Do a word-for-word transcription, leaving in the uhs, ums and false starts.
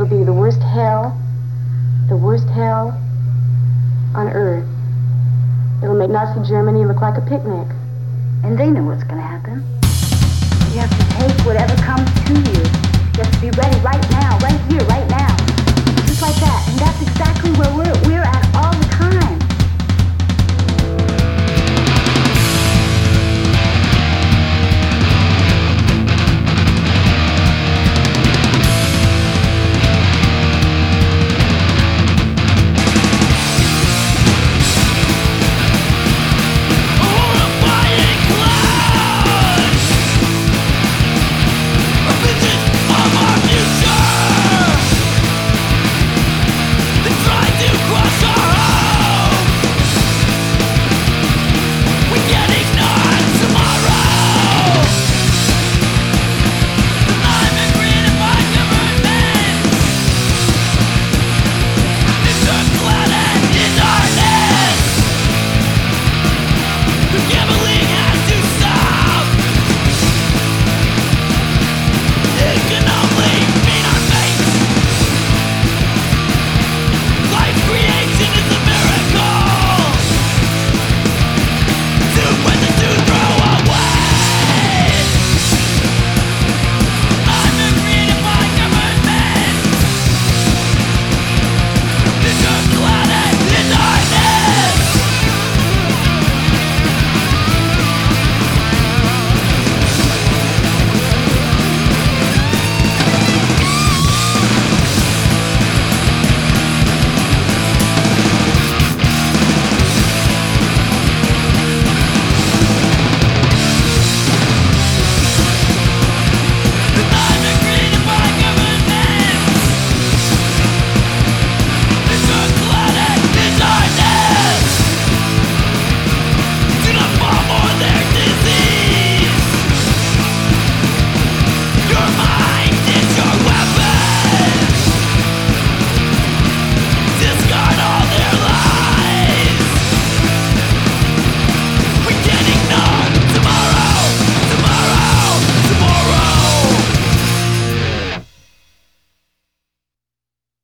be the worst hell, the worst hell on earth. It'll make Nazi Germany look like a picnic. And they know what's going to happen. You have to take whatever comes to you. You have to be ready right now, right here, right now. Just like that. And that's exactly where we're, we're at all the